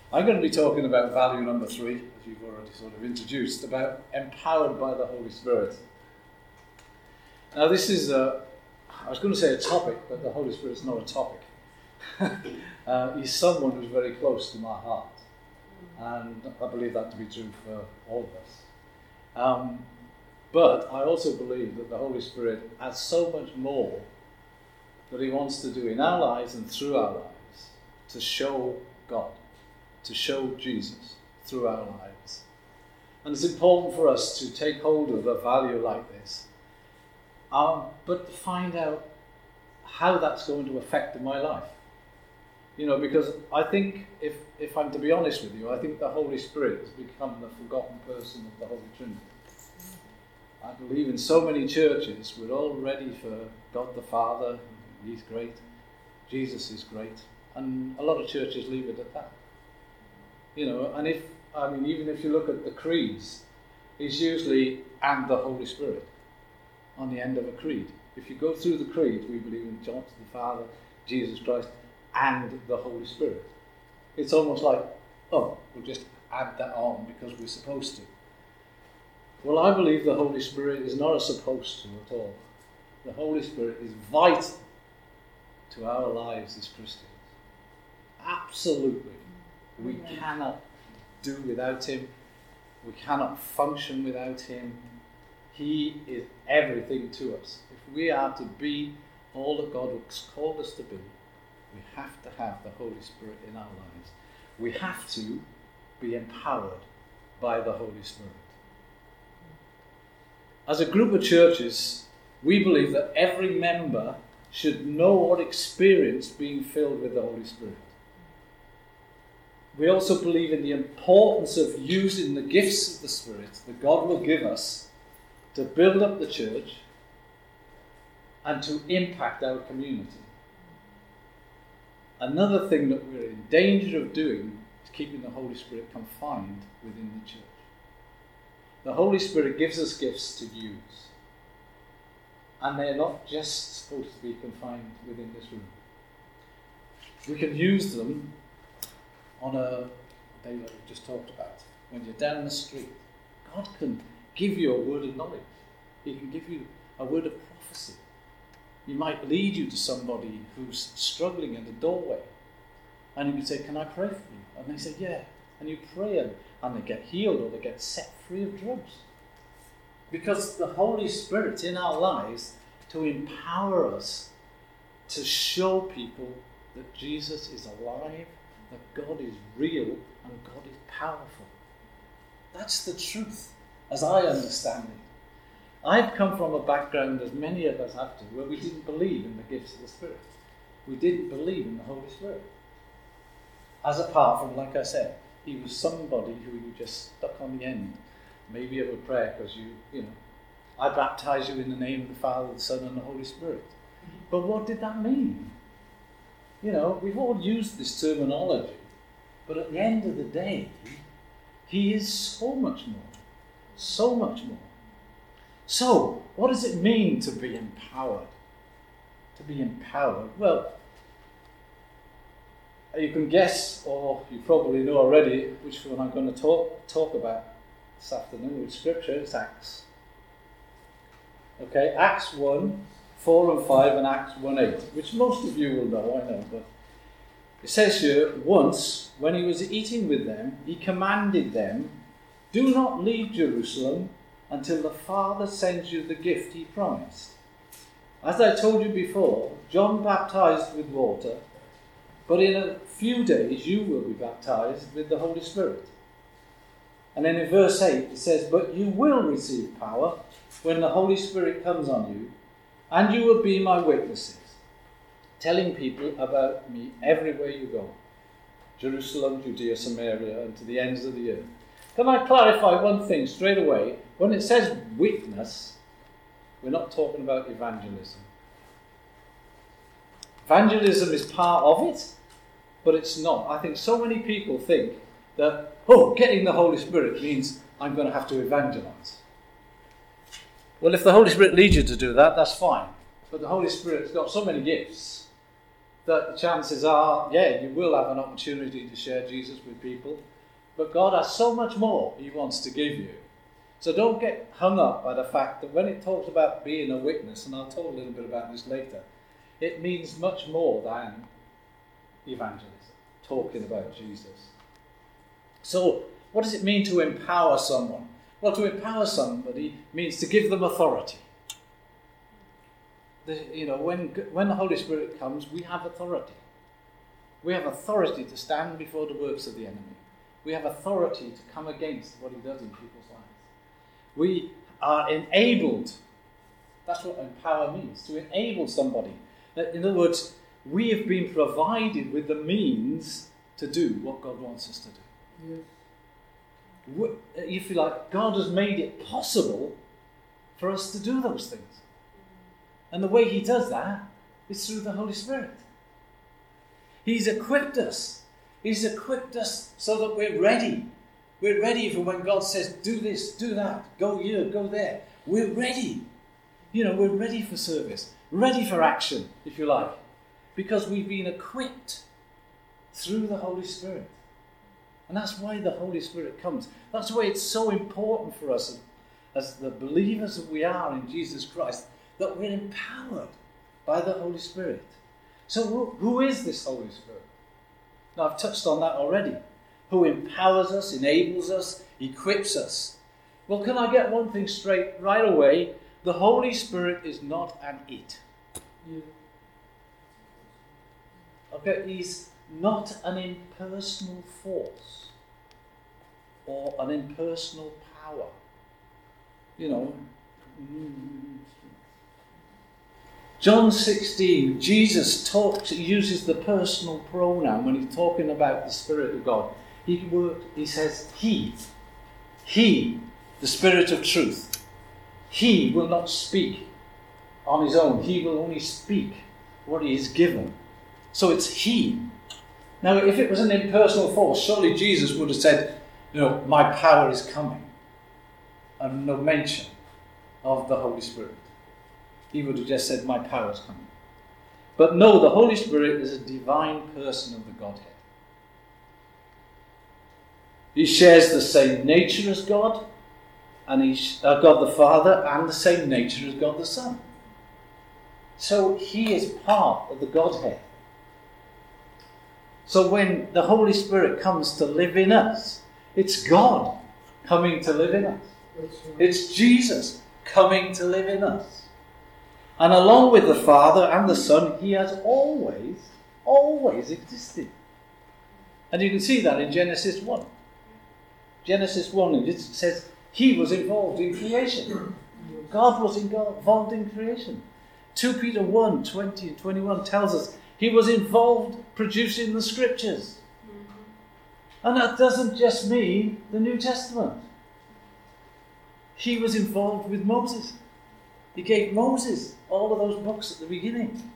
I'm going to be talking about value number 3, as you've already sort of introduced, about empowered by the Holy Spirit. Now this is, I was going to say a topic, but the Holy Spirit's not a topic. He's someone who's very close to my heart. And I believe that to be true for all of us. But I also believe that the Holy Spirit has so much more that he wants to do in our lives and through our lives to show God, to show Jesus through our lives. And it's important for us to take hold of a value like this, but to find out how that's going to affect my life. You know, because I think, if I'm to be honest with you, I think the Holy Spirit has become the forgotten person of the Holy Trinity. I believe in so many churches, we're all ready for God the Father, he's great, Jesus is great, and a lot of churches leave it at that. You know, and even if you look at the creeds, it's usually, and the Holy Spirit, on the end of a creed. If you go through the creed, we believe in God the Father, Jesus Christ, and the Holy Spirit. It's almost like, we'll just add that on because we're supposed to. Well, I believe the Holy Spirit is not a supposed to at all. The Holy Spirit is vital to our lives as Christians. Absolutely. We cannot do without him. We cannot function without him. He is everything to us. If we are to be all that God has called us to be, we have to have the Holy Spirit in our lives. We have to be empowered by the Holy Spirit. As a group of churches, we believe that every member should know or experience being filled with the Holy Spirit. We also believe in the importance of using the gifts of the Spirit that God will give us to build up the church and to impact our community. Another thing that we're in danger of doing is keeping the Holy Spirit confined within the church. The Holy Spirit gives us gifts to use. And they're not just supposed to be confined within this room. We can use them on a day like we just talked about. When you're down the street, God can give you a word of knowledge. He can give you a word of prophecy. He might lead you to somebody who's struggling in the doorway. And you can say, can I pray for you? And they say, yeah. And you pray and they get healed or they get set free of drugs. Because the Holy Spirit's in our lives to empower us to show people that Jesus is alive, that God is real, and God is powerful. That's the truth, as I understand it. I've come from a background, as many of us have to, where we didn't believe in the gifts of the Spirit. We didn't believe in the Holy Spirit. As apart from, like I said, he was somebody who you just stuck on the end, maybe of a prayer, because you know, I baptize you in the name of the Father, the Son, and the Holy Spirit. But what did that mean? You know, we've all used this terminology, but at the end of the day, he is so much more. So much more. So, what does it mean to be empowered? To be empowered? Well, you can guess, or you probably know already, which one I'm going to talk about this afternoon with Scripture. It's Acts. Okay, Acts 1, 4 and 5, and Acts 1, 8, which most of you will know, I know, but it says here, once, when he was eating with them, he commanded them, do not leave Jerusalem until the Father sends you the gift he promised. As I told you before, John baptized with water, but in a few days you will be baptized with the Holy Spirit. And then in verse 8 it says, but you will receive power when the Holy Spirit comes on you, and you will be my witnesses, telling people about me everywhere you go. Jerusalem, Judea, Samaria, and to the ends of the earth. Can I clarify one thing straight away? When it says witness, we're not talking about evangelism. Evangelism is part of it, but it's not. I think so many people think that, getting the Holy Spirit means I'm going to have to evangelize. Well, if the Holy Spirit leads you to do that, that's fine. But the Holy Spirit's got so many gifts that the chances are, you will have an opportunity to share Jesus with people, but God has so much more He wants to give you. So don't get hung up by the fact that when it talks about being a witness, and I'll talk a little bit about this later, it means much more than evangelism, talking about Jesus. So what does it mean to empower someone? Well, to empower somebody means to give them authority. When the Holy Spirit comes, we have authority. We have authority to stand before the works of the enemy. We have authority to come against what he does in people's lives. We are enabled. That's what empower means, to enable somebody. In other words, we have been provided with the means to do what God wants us to do. Yes. If you like, God has made it possible for us to do those things. And the way he does that is through the Holy Spirit. He's equipped us. He's equipped us so that we're ready. We're ready for when God says, do this, do that, go here, go there. We're ready. We're ready for service, ready for action, if you like, because we've been equipped through the Holy Spirit. And that's why the Holy Spirit comes. That's why it's so important for us as the believers that we are in Jesus Christ, that we're empowered by the Holy Spirit. So who is this Holy Spirit? Now, I've touched on that already. Who empowers us, enables us, equips us. Well, can I get one thing straight right away? The Holy Spirit is not an it. Yeah. Okay, he's not an impersonal force or an impersonal power. John 16, Jesus uses the personal pronoun when he's talking about the Spirit of God. He says, He, the Spirit of truth. He will not speak on his own. He will only speak what he is given. So it's He. Now, if it was an impersonal force, surely Jesus would have said, my power is coming. And no mention of the Holy Spirit. He would have just said, my power is coming. But no, the Holy Spirit is a divine person of the Godhead. He shares the same nature as God, and God the Father, and the same nature as God the Son. So he is part of the Godhead. So when the Holy Spirit comes to live in us, it's God coming to live in us. It's Jesus coming to live in us. And along with the Father and the Son, he has always existed. And you can see that in Genesis 1. Genesis 1, it says he was involved in creation. God was involved in creation. 2 Peter 1, 20 and 21 tells us he was involved producing the scriptures. And that doesn't just mean the New Testament. He was involved with Moses. He gave Moses all of those books at the beginning.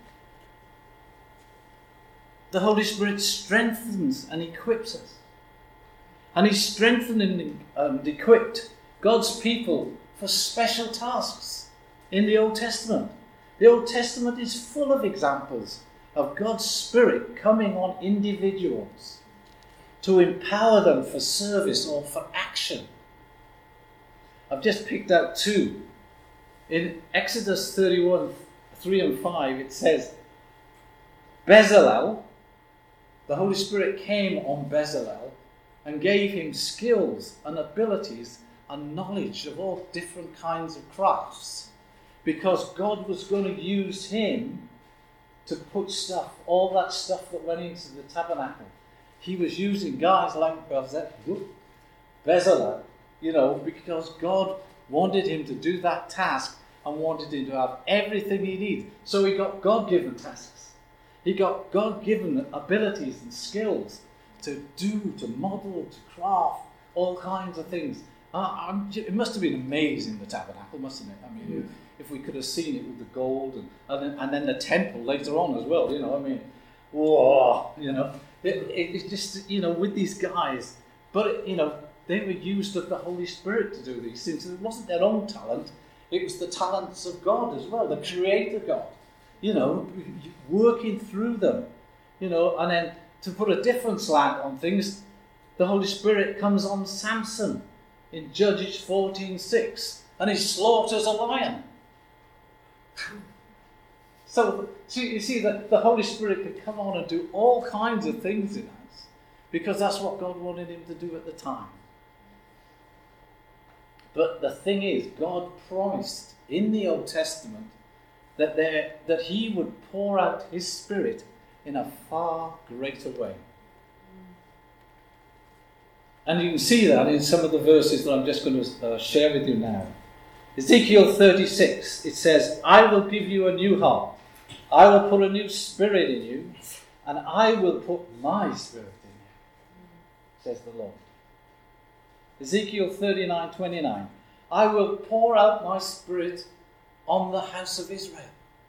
The Holy Spirit strengthens and equips us. And he's strengthening and equipped God's people for special tasks in the Old Testament. The Old Testament is full of examples of God's Spirit coming on individuals to empower them for service or for action. I've just picked out two. In Exodus 31, 3 and 5, it says, Bezalel, the Holy Spirit came on Bezalel and gave him skills and abilities and knowledge of all different kinds of crafts, because God was going to use him to put all that stuff that went into the tabernacle. He was using guys like Bezalel, because God wanted him to do that task and wanted him to have everything he needed. So he got God-given tasks. He got God-given abilities and skills to do, to model, to craft, all kinds of things. It must have been amazing, the tabernacle, mustn't it? I mean, if we could have seen it with the gold and then the temple later on as well, whoa, it's just, with these guys. But, they were used of the Holy Spirit to do these things. It wasn't their own talent. It was the talents of God as well, the Creator God, working through them And then to put a different slant on things, the Holy Spirit comes on Samson in Judges 14:6, and he slaughters a lion. So you see that the Holy Spirit could come on and do all kinds of things in us, because that's what God wanted him to do at the time. But the thing is, God promised in the Old Testament that he would pour out his Spirit in a far greater way. And you can see that in some of the verses that I'm just going to share with you now. Ezekiel 36, it says, I will give you a new heart. I will put a new spirit in you, and I will put my spirit in you, says the Lord. Ezekiel 39:29, I will pour out my spirit on the house of Israel.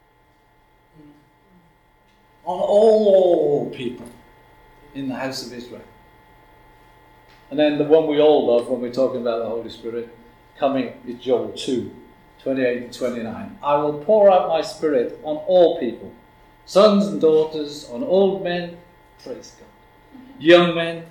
On all people in the house of Israel. And then the one we all love when we're talking about the Holy Spirit coming is Joel 2:28 and 29. I will pour out my spirit on all people, sons and daughters, on old men, praise God, young men,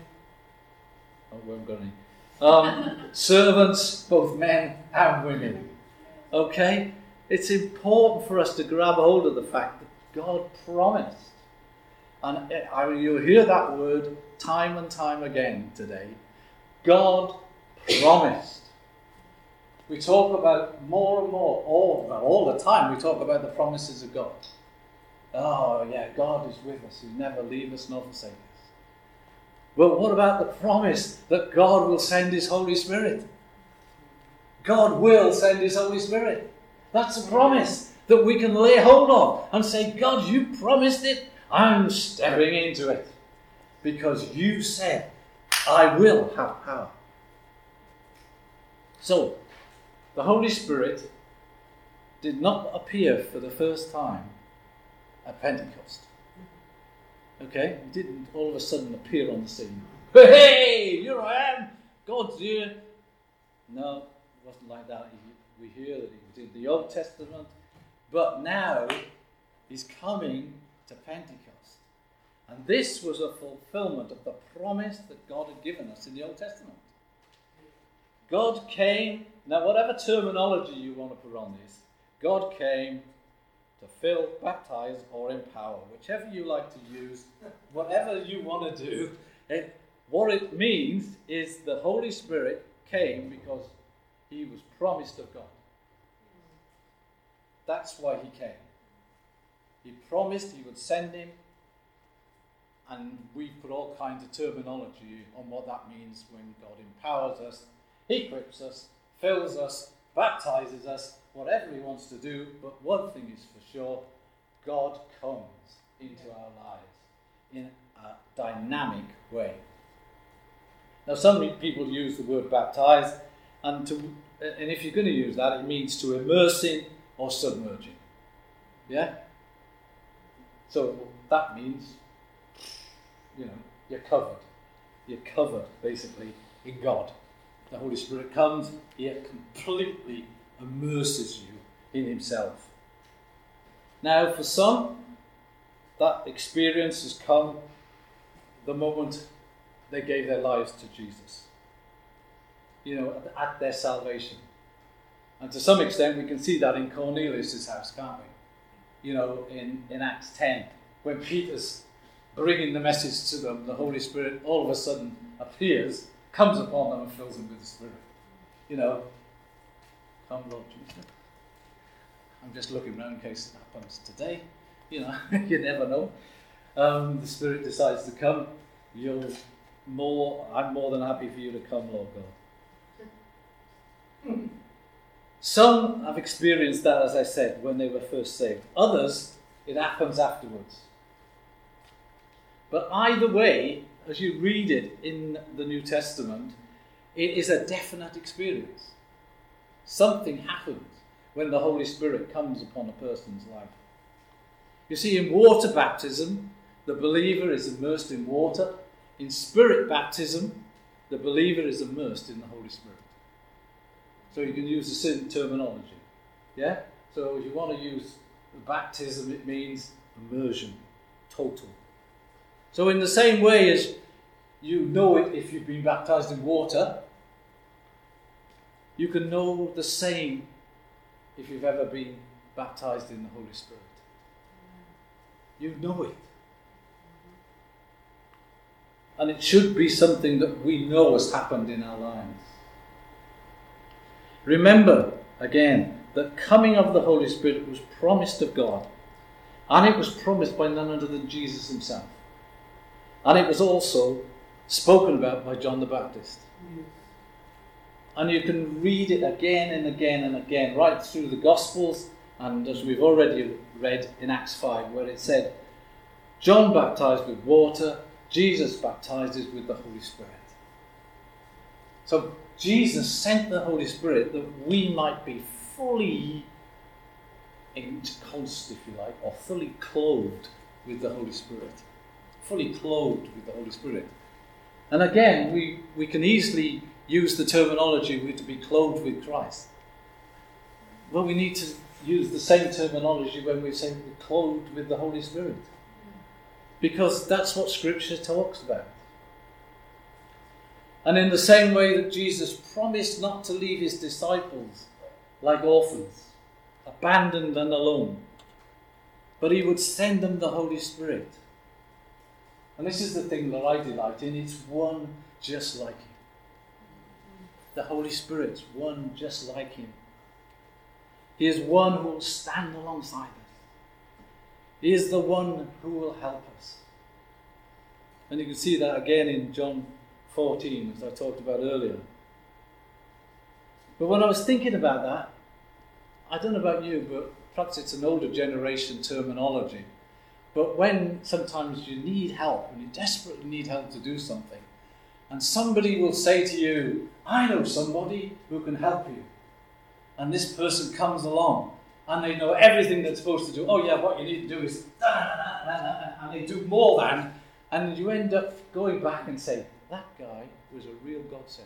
servants, both men and women. Okay? It's important for us to grab hold of the fact that God promised. And you'll hear that word time and time again today. God promised. We talk about more and more, all the time, we talk about the promises of God. Oh, yeah, God is with us. He'll never leave us nor forsake us. But what about the promise that God will send his Holy Spirit? God will send his Holy Spirit. That's a promise that we can lay hold of and say, God, you promised it. I'm stepping into it. Because you said, I will have power. So, the Holy Spirit did not appear for the first time at Pentecost. Okay? He didn't all of a sudden appear on the scene. Hey, here I am. God's here. No, it wasn't like that. We hear that he was in the Old Testament. But now, he's coming to Pentecost. And this was a fulfillment of the promise that God had given us in the Old Testament. God came, now whatever terminology you want to put on this, God came to fill, baptize, or empower, whichever you like to use, whatever you want to do. What it means is the Holy Spirit came because he was promised of God. That's why he came. He promised he would send him, and we put all kinds of terminology on what that means when God empowers us, equips us, fills us, baptizes us, whatever he wants to do. But one thing is for sure, God comes into our lives in a dynamic way. Now, some people use the word baptize, and if you're going to use that, it means to immerse in or submerging. Yeah? So that means, you're covered. You're covered, basically, in God. The Holy Spirit comes, he completely immerses you in himself. Now, for some, that experience has come the moment they gave their lives to Jesus. At their salvation. And to some extent, we can see that in Cornelius' house, can't we? In Acts 10, when Peter's bringing the message to them, the Holy Spirit all of a sudden appears, comes upon them and fills them with the Spirit. Come Lord Jesus. I'm just looking around in case it happens today. You never know. The Spirit decides to come. I'm more than happy for you to come, Lord God. Some have experienced that, as I said, when they were first saved. Others, it happens afterwards. But either way, as you read it in the New Testament, it is a definite experience. Something happens when the Holy Spirit comes upon a person's life. You see, in water baptism, the believer is immersed in water. In spirit baptism, the believer is immersed in the Holy Spirit. So you can use the same terminology. Yeah? So if you want to use baptism, it means immersion, total. So in the same way as you know it if you've been baptized in water, you can know the same if you've ever been baptized in the Holy Spirit. You know it. And it should be something that we know has happened in our lives. Remember, again, the coming of the Holy Spirit was promised of God. And it was promised by none other than Jesus himself. And it was also spoken about by John the Baptist. Yes. And you can read it again and again and again, right through the Gospels, and as we've already read in Acts 5, where it said, John baptized with water, Jesus baptizes with the Holy Spirit. So Jesus sent the Holy Spirit that we might be fully encompassed, if you like, or fully clothed with the Holy Spirit. Fully clothed with the Holy Spirit. And again, we can easily use the terminology to be clothed with Christ. Well, we need to use the same terminology when we say we're clothed with the Holy Spirit. Because that's what Scripture talks about. And in the same way that Jesus promised not to leave his disciples like orphans, abandoned and alone, but he would send them the Holy Spirit. And this is the thing that I delight in. It's one just like him. The Holy Spirit's one just like him. He is one who will stand alongside us. He is the one who will help us. And you can see that again in John 14, as I talked about earlier. But when I was thinking about that, I don't know about you, but perhaps it's an older generation terminology. But when sometimes you need help, and you desperately need help to do something, and somebody will say to you, I know somebody who can help you. And this person comes along, and they know everything they're supposed to do. Oh yeah, what you need to do is, and they do more than, and you end up going back and say, that guy was a real godsend.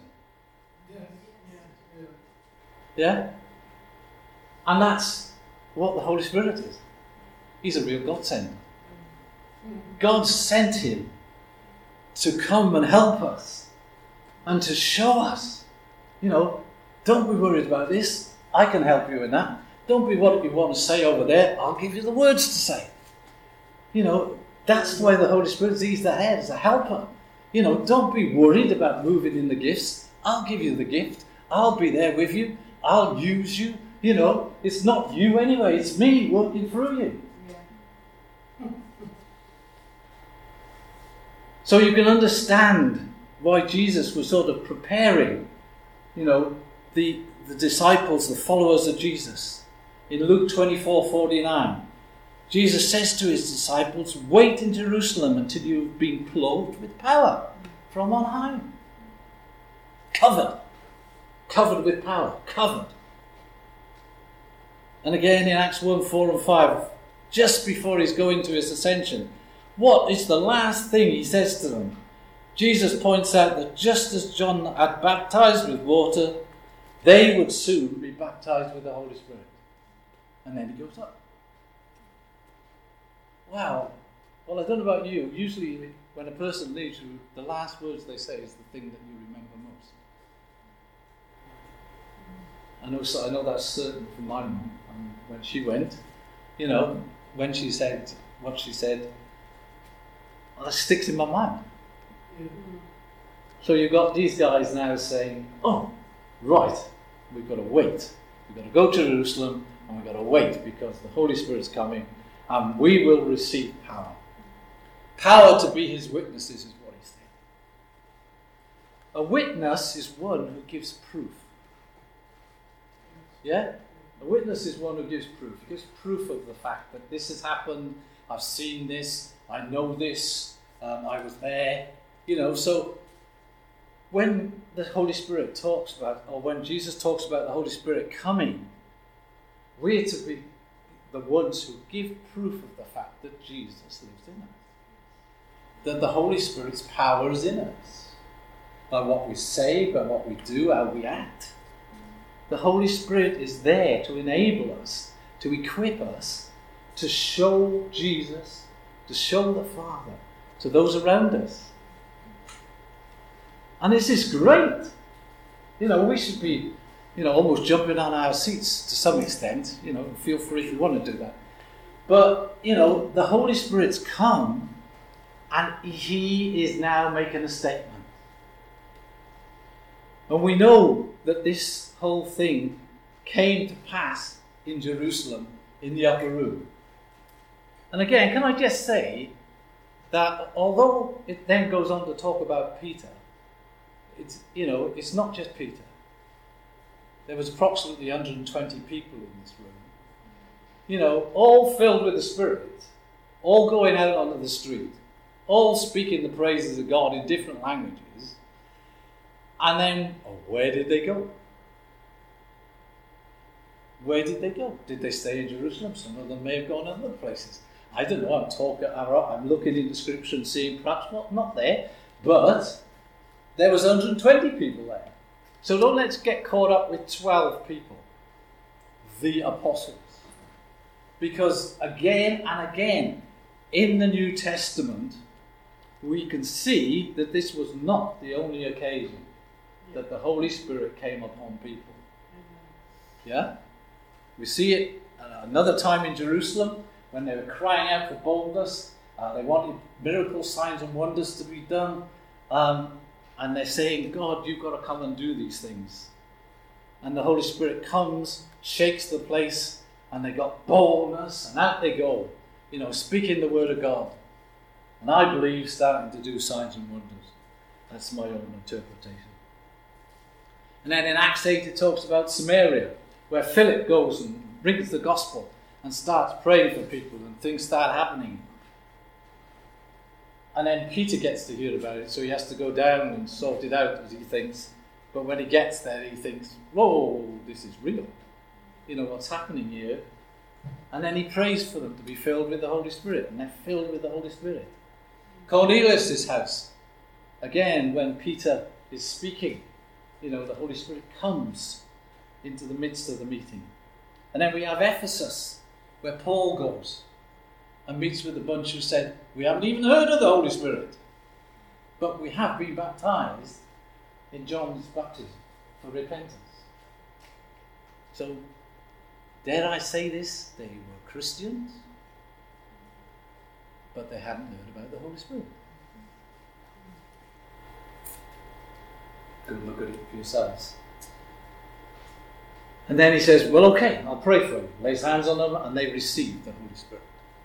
Yeah? And that's what the Holy Spirit is. He's a real godsend. God sent him to come and help us and to show us, don't be worried about this. I can help you in that. Don't be what you want to say over there. I'll give you the words to say. That's why the Holy Spirit is. He's the head, as a helper. Don't be worried about moving in the gifts. I'll give you the gift. I'll be there with you. I'll use you. It's not you anyway. It's me working through you. So you can understand why Jesus was sort of preparing, the disciples, the followers of Jesus. In Luke 24:49, Jesus says to his disciples, wait in Jerusalem until you've been clothed with power from on high. Covered with power, covered. And again in Acts 1:4 and 5, just before he's going to his ascension, what is the last thing he says to them? Jesus points out that just as John had baptized with water, they would soon be baptized with the Holy Spirit. And then he goes up. Wow. Well, I don't know about you. Usually when a person leaves you, the last words they say is the thing that you remember most. I know that's certain from my mum. When she went, when she said what she said, well, that sticks in my mind. Mm-hmm. So you've got these guys now saying, oh, right, we've got to wait. We've got to go to Jerusalem and we've got to wait because the Holy Spirit's coming and we will receive power. Power to be his witnesses is what he's saying. A witness is one who gives proof. Yeah? A witness is one who gives proof. He gives proof of the fact that this has happened, I've seen this, I know this, I was there. So when the Holy Spirit talks about, or when Jesus talks about the Holy Spirit coming, we're to be the ones who give proof of the fact that Jesus lives in us. That the Holy Spirit's power is in us. By what we say, by what we do, how we act. The Holy Spirit is there to enable us, to equip us, to show Jesus, to show the Father to those around us. And this is great. We should be, almost jumping on our seats to some extent. Feel free if you want to do that. But, the Holy Spirit's come and he is now making a statement. And we know that this whole thing came to pass in Jerusalem in the upper room. And again, can I just say that although it then goes on to talk about Peter, it's not just Peter. There was approximately 120 people in this room. All filled with the Spirit, all going out onto the street, all speaking the praises of God in different languages. And then, where did they go? Where did they go? Did they stay in Jerusalem? Some of them may have gone other places. I don't know. I'm looking in the scripture and seeing perhaps not there, but there was 120 people there. So don't let's get caught up with 12 people, the apostles, because again and again in the New Testament we can see that this was not the only occasion that the Holy Spirit came upon people. Yeah? We see it another time in Jerusalem when they were crying out for boldness. They wanted miracles, signs and wonders to be done. And they're saying, God, you've got to come and do these things. And the Holy Spirit comes, shakes the place, and they got boldness, and out they go, speaking the word of God. And I believe starting to do signs and wonders. That's my own interpretation. And then in Acts 8 it talks about Samaria, where Philip goes and brings the gospel and starts praying for people and things start happening. And then Peter gets to hear about it, so he has to go down and sort it out, as he thinks. But when he gets there, he thinks, whoa, this is real. What's happening here. And then he prays for them to be filled with the Holy Spirit, and they're filled with the Holy Spirit. Cornelius' house, again, when Peter is speaking, the Holy Spirit comes into the midst of the meeting. And then we have Ephesus, where Paul goes and meets with a bunch who said, we haven't even heard of the Holy Spirit, but we have been baptized in John's baptism for repentance. So, dare I say this? They were Christians, but they hadn't heard about the Holy Spirit. Go look at it for yourselves. And then he says, well, okay, I'll pray for you. Lays hands on them and they receive the Holy Spirit.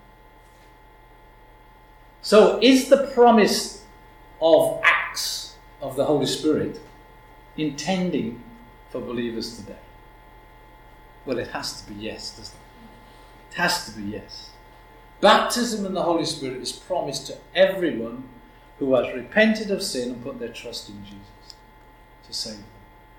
So is the promise of Acts of the Holy Spirit intending for believers today? Well, it has to be yes, doesn't it? It has to be yes. Baptism in the Holy Spirit is promised to everyone who has repented of sin and put their trust in Jesus to save them.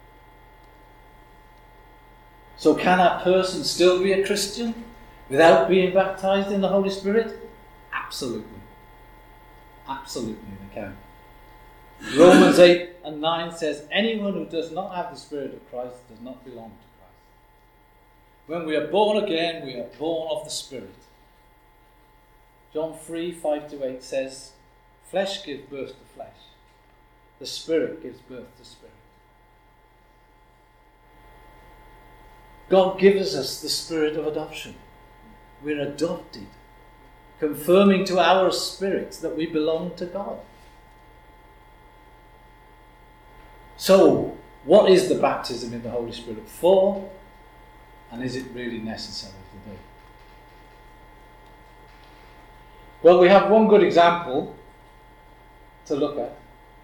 So can a person still be a Christian without being baptized in the Holy Spirit? Absolutely. Absolutely they can. Romans 8 and 9 says, anyone who does not have the Spirit of Christ does not belong to Christ. When we are born again, we are born of the Spirit. John 3, 5-8 says, flesh gives birth to flesh. The Spirit gives birth to spirit. God gives us the spirit of adoption. We're adopted, confirming to our spirits that we belong to God. So, what is the baptism in the Holy Spirit for? And is it really necessary today? Well, we have one good example to look at.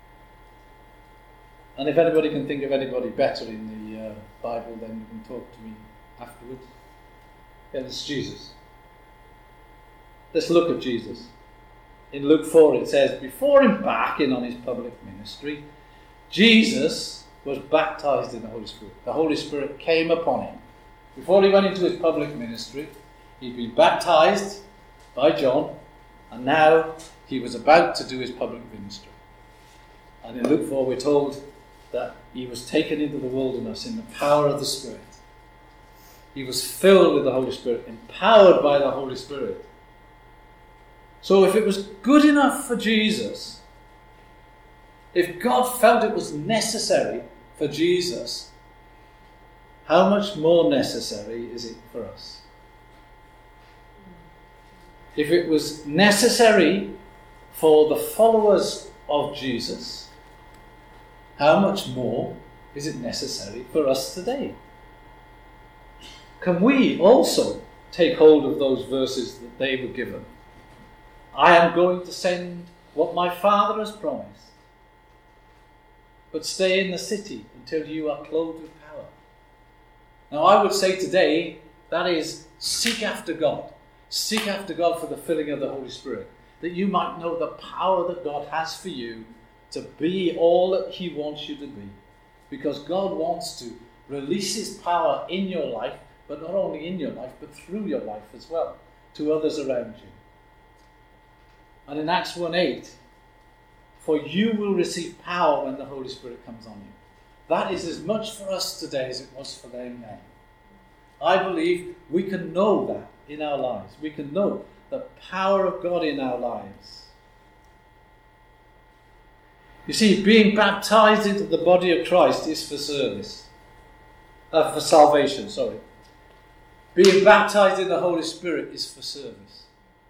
And if anybody can think of anybody better in the Bible, then you can talk to me afterwards. Yeah, it's Jesus. Let's look at Jesus. In Luke 4 it says, before embarking on his public ministry, Jesus was baptized in the Holy Spirit. The Holy Spirit came upon him. Before he went into his public ministry, he'd been baptized by John, and now he was about to do his public ministry. And in Luke 4 we're told that he was taken into the wilderness in the power of the Spirit. He was filled with the Holy Spirit, empowered by the Holy Spirit. So if it was good enough for Jesus, if God felt it was necessary for Jesus, how much more necessary is it for us? If it was necessary for the followers of Jesus, how much more is it necessary for us today? Can we also take hold of those verses that they were given? I am going to send what my Father has promised, but stay in the city until you are clothed with power. Now I would say today, that is, seek after God. Seek after God for the filling of the Holy Spirit, that you might know the power that God has for you to be all that He wants you to be. Because God wants to release His power in your life, but not only in your life, but through your life as well, to others around you. And in Acts 1:8, for you will receive power when the Holy Spirit comes on you. That is as much for us today as it was for them then. I believe we can know that in our lives. We can know the power of God in our lives. You see, being baptized into the body of Christ is for service. For salvation, sorry. Being baptized in the Holy Spirit is for service.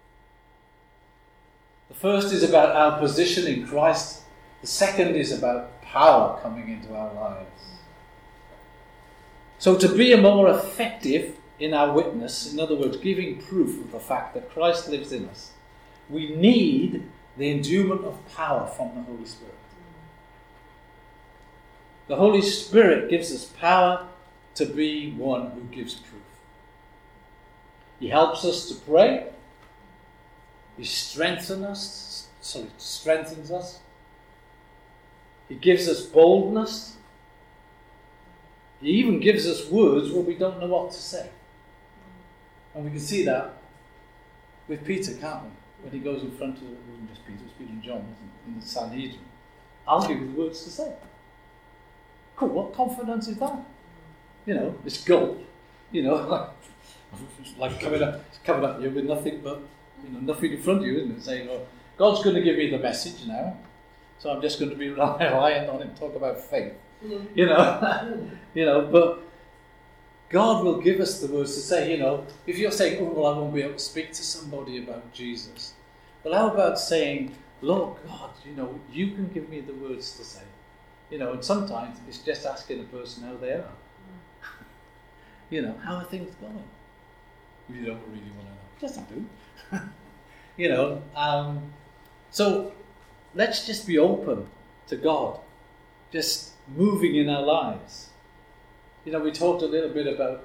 The first is about our position in Christ. The second is about power coming into our lives. So to be more effective in our witness, in other words, giving proof of the fact that Christ lives in us, we need the endowment of power from the Holy Spirit. The Holy Spirit gives us power to be one who gives proof. He helps us to pray. He strengthens us. He gives us boldness. He even gives us words where we don't know what to say. And we can see that with Peter, can't we? When he goes in front of, it wasn't just Peter, it was Peter and John, wasn't it? In the Sanhedrin. I'll give you the words to say. Cool, what confidence is that? You know, it's gold. You know, like coming up here with nothing but, nothing in front of you, isn't it? Saying, well, God's going to give me the message now, so I'm just going to be reliant on Him, talk about faith. But God will give us the words to say, if you're saying, oh, well, I won't be able to speak to somebody about Jesus. Well, how about saying, Lord God, you can give me the words to say. And sometimes it's just asking a person how they are. How are things going? You don't really want to know. Yes, I do. So let's just be open to God, just moving in our lives. We talked a little bit about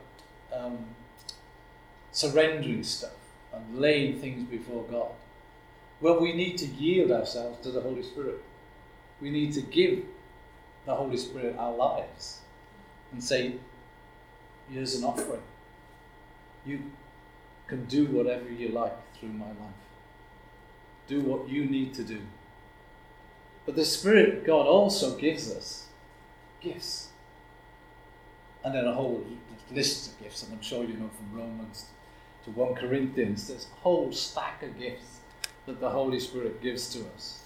surrendering stuff and laying things before God. Well, we need to yield ourselves to the Holy Spirit. We need to give the Holy Spirit our lives and say, here's an offering. You can do whatever you like through my life. Do what you need to do. But the Spirit of God also gives us gifts. And then a whole list of gifts, and I'm sure you know from Romans to 1 Corinthians, there's a whole stack of gifts that the Holy Spirit gives to us.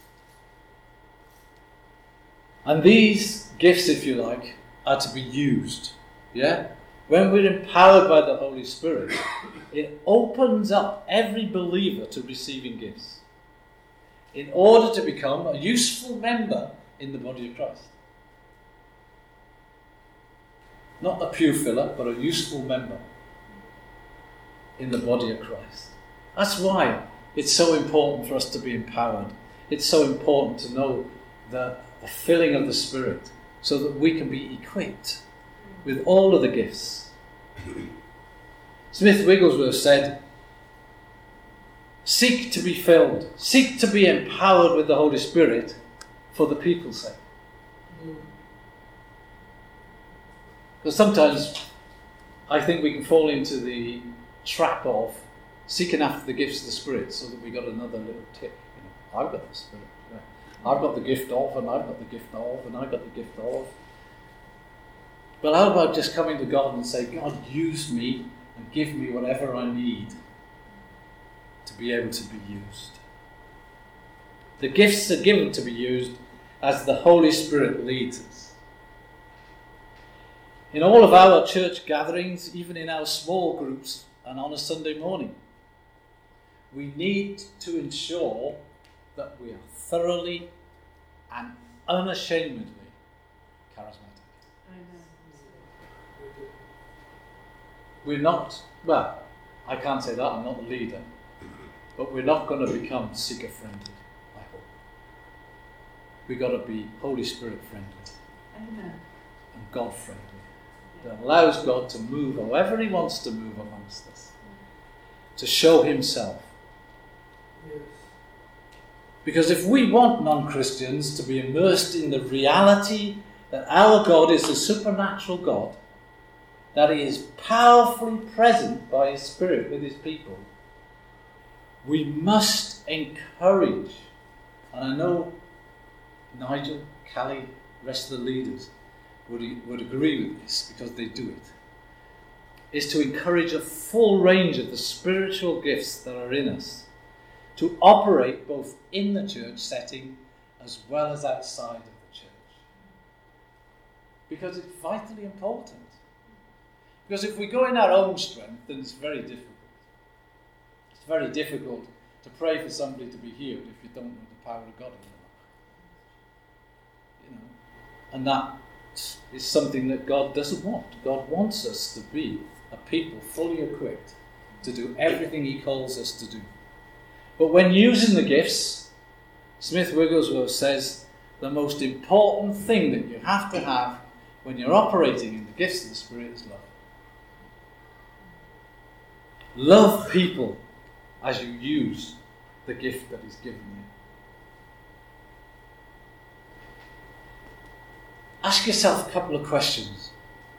And these gifts, if you like, are to be used. Yeah? When we're empowered by the Holy Spirit, it opens up every believer to receiving gifts in order to become a useful member in the body of Christ. Not a pew filler, but a useful member in the body of Christ. That's why it's so important for us to be empowered. It's so important to know the filling of the Spirit so that we can be equipped with all of the gifts. Smith Wigglesworth said, seek to be filled, seek to be empowered with the Holy Spirit for the people's sake. Because sometimes I think we can fall into the trap of seeking after the gifts of the Spirit so that we got another little tip. I've got the Spirit. I've got the gift of, and I've got the gift of, and I've got the gift of. But how about just coming to God and say, God, use me and give me whatever I need to be able to be used. The gifts are given to be used as the Holy Spirit leads us. In all of our church gatherings, even in our small groups and on a Sunday morning, we need to ensure that we are thoroughly and unashamedly charismatic. We're not, well, I can't say that, I'm not the leader, but we're not going to become seeker-friendly, I hope. We've got to be Holy Spirit-friendly and God-friendly. That allows God to move however he wants to move amongst us, to show himself. Yes. Because if we want non-Christians to be immersed in the reality that our God is a supernatural God, that he is powerfully present by his Spirit with his people, we must encourage, and I know Nigel, Callie, the rest of the leaders would agree with this because they do it, is to encourage a full range of the spiritual gifts that are in us to operate both in the church setting as well as outside of the church. Because it's vitally important. Because if we go in our own strength, then it's very difficult. It's very difficult to pray for somebody to be healed if you don't know the power of God in their life. You know, and that is something that God doesn't want. God wants us to be a people fully equipped to do everything he calls us to do. But when using the gifts, Smith Wigglesworth says the most important thing that you have to have when you're operating in the gifts of the Spirit is love. Love people as you use the gift that he's given you. Ask yourself a couple of questions.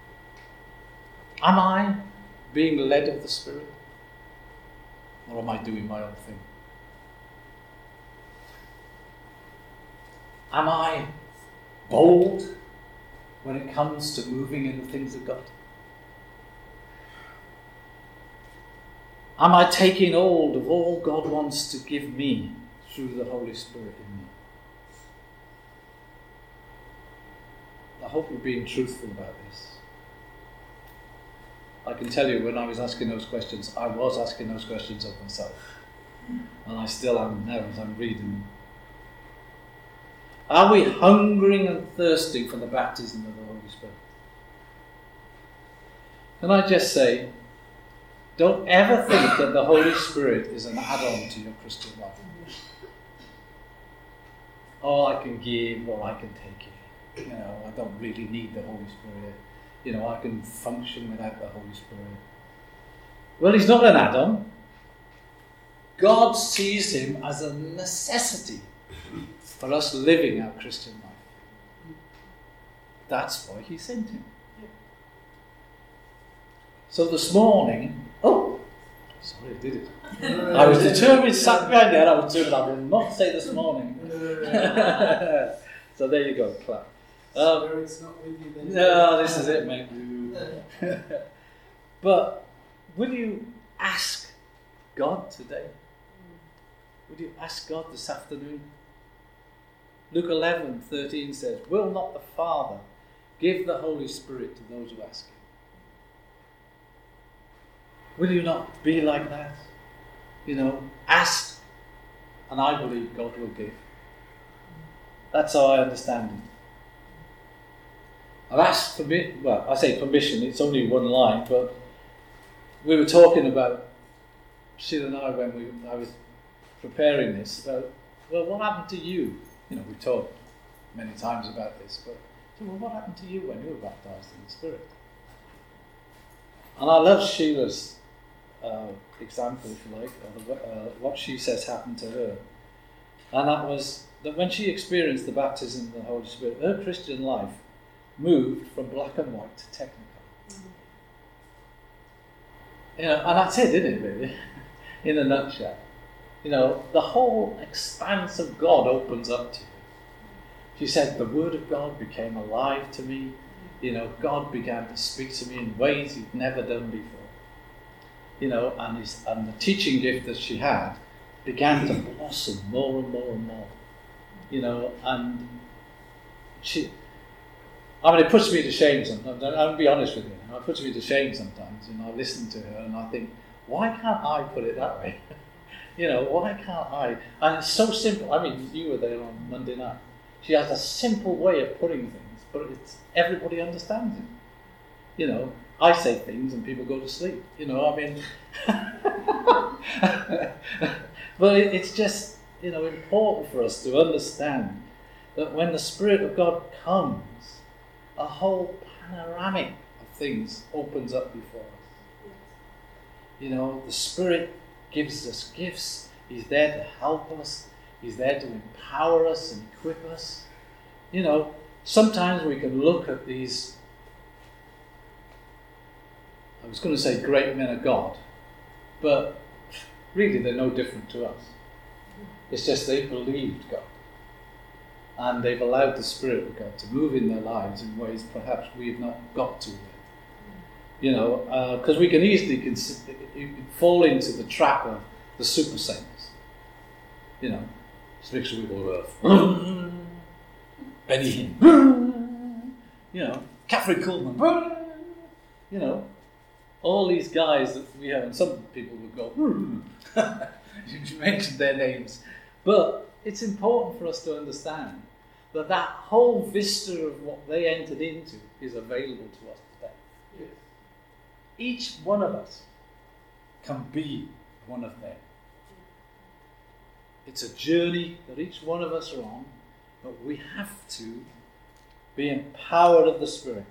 Am I being led of the Spirit? Or am I doing my own thing? Am I bold when it comes to moving in the things of God? Am I taking hold of all God wants to give me through the Holy Spirit in me? I hope you're being truthful about this. I can tell you when I was asking those questions, I was asking those questions of myself. And I still am now as I'm reading them. Are we hungering and thirsting for the baptism of the Holy Spirit? Can I just say, don't ever think that the Holy Spirit is an add-on to your Christian life. Oh, I can give or I can take it. You know, I don't really need the Holy Spirit. You know, I can function without the Holy Spirit. Well, he's not an add-on. God sees him as a necessity for us living our Christian life. That's why he sent him. So this morning, sorry, I did it. I was determined, sat behind there, I was determined I will not say this morning. So there you go, clap. Spirit's not with you then. No, this is it, mate. But will you ask God today? Would you ask God this afternoon? Luke 11:13 says, will not the Father give the Holy Spirit to those who ask him? Will you not be like that? You know, ask, and I believe God will give. That's how I understand it. I've asked for I say permission, it's only one line, but we were talking about, Sheila and I, when I was preparing this, about, well, what happened to you? You know, we've talked many times about this, but well, what happened to you when you were baptized in the Spirit? And I love Sheila's example, if you like, of what she says happened to her. And that was that when she experienced the baptism of the Holy Spirit, her Christian life moved from black and white to technical. You know, and that's it, isn't it, really? In a nutshell. You know, the whole expanse of God opens up to you. She said, the Word of God became alive to me. You know, God began to speak to me in ways he'd never done before. You know, and the teaching gift that she had began to blossom more and more and more. and it puts me to shame sometimes. I'll be honest with you. It puts me to shame sometimes, I listen to her and I think, why can't I put it that way? Why can't I? And it's so simple. You were there on Monday night. She has a simple way of putting things, but everybody understands it. I say things and people go to sleep. But it's just, important for us to understand that when the Spirit of God comes, a whole panoramic of things opens up before us. The Spirit gives us gifts. He's there to help us. He's there to empower us and equip us. Sometimes we can look at these, I was going to say great men of God, but really they're no different to us. It's just they believed God. And they've allowed the Spirit of God to move in their lives in ways perhaps we've not got to yet. Because we can easily fall into the trap of the super saints. Especially with all Benny Hinn. Catherine Kuhlman. All these guys that we have, and some people would go, you mentioned their names. But it's important for us to understand that whole vista of what they entered into is available to us today. Yes. Each one of us can be one of them. It's a journey that each one of us are on, but we have to be empowered of the Spirit.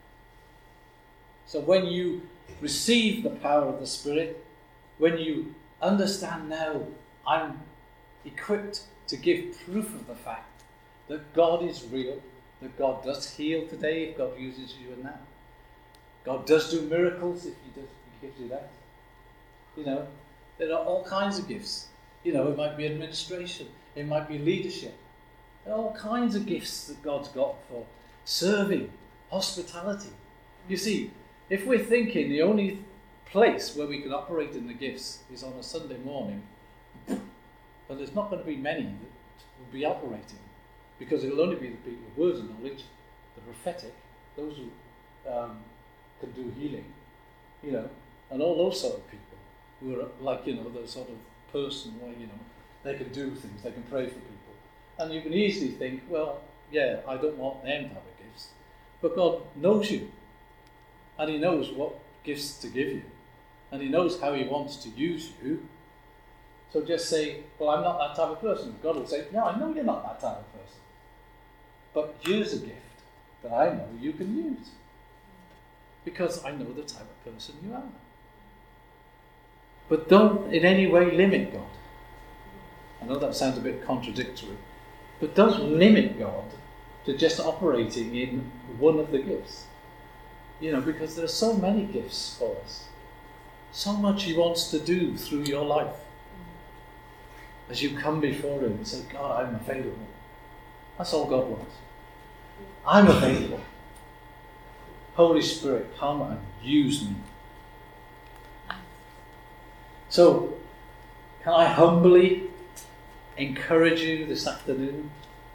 So when you receive the power of the Spirit, when you understand now, I'm equipped to give proof of the fact that God is real, that God does heal today if God uses you in that. God does do miracles if He gives you that. There are all kinds of gifts. It might be administration, it might be leadership. There are all kinds of gifts that God's got for serving, hospitality. You see, if we're thinking the only place where we can operate in the gifts is on a Sunday morning, then there's not going to be many that will be operating, because it'll only be the people with words of knowledge, the prophetic, those who can do healing, and all those sort of people who are like, the sort of person where, they can do things, they can pray for people. And you can easily think, well, yeah, I don't want them to have a gifts. But God knows you. And He knows what gifts to give you. And He knows how He wants to use you. So just say, well, I'm not that type of person. God will say, no, I know you're not that type of person. But here's a gift that I know you can use. Because I know the type of person you are. But don't in any way limit God. I know that sounds a bit contradictory. But don't limit God to just operating in one of the gifts. Because there are so many gifts for us. So much He wants to do through your life. As you come before Him and say, God, I'm available. That's all God wants. I'm available. Holy Spirit, come and use me. So, can I humbly encourage you this afternoon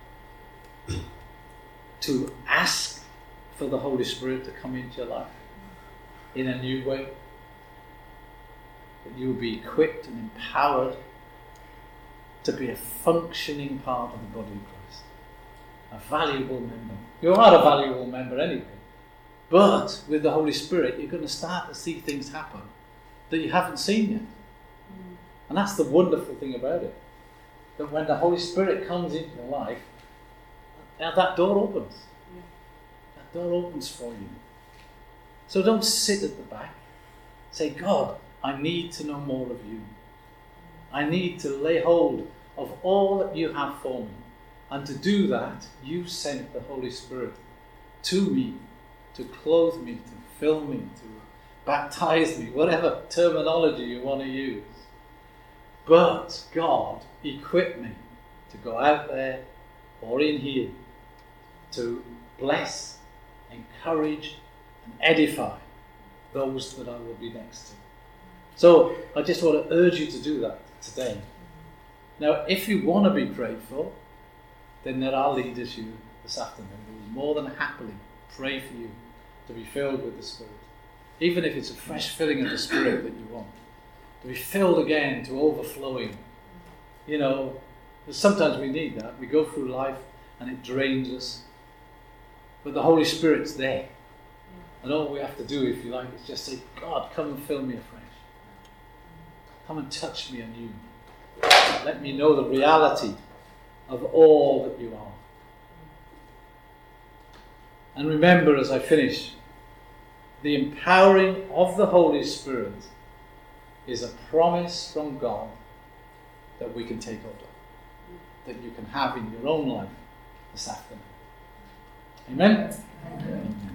to ask for the Holy Spirit to come into your life in a new way? That you will be equipped and empowered to be a functioning part of the body of Christ. A valuable member. You are a valuable member anyway. But with the Holy Spirit, you're going to start to see things happen that you haven't seen yet. And that's the wonderful thing about it. That when the Holy Spirit comes into your life, now that door opens. That door opens for you. So don't sit at the back. Say, God, I need to know more of you. I need to lay hold of all that you have for me. And to do that, you sent the Holy Spirit to me, to clothe me, to fill me, to baptize me, whatever terminology you want to use. But God equipped me to go out there or in here to bless, encourage, and edify those that I will be next to. So I just want to urge you to do that today. Now, if you want to be prayed for, then there are leaders here this afternoon who will more than happily pray for you to be filled with the Spirit. Even if it's a fresh filling of the Spirit that you want. To be filled again to overflowing. You know, sometimes we need that. We go through life and it drains us. But the Holy Spirit's there. And all we have to do, if you like, is just say, God, come and fill me afresh. Come and touch me anew. Let me know the reality of all that you are. And remember, as I finish, the empowering of the Holy Spirit is a promise from God that we can take hold of, that you can have in your own life this afternoon. Amen? Amen.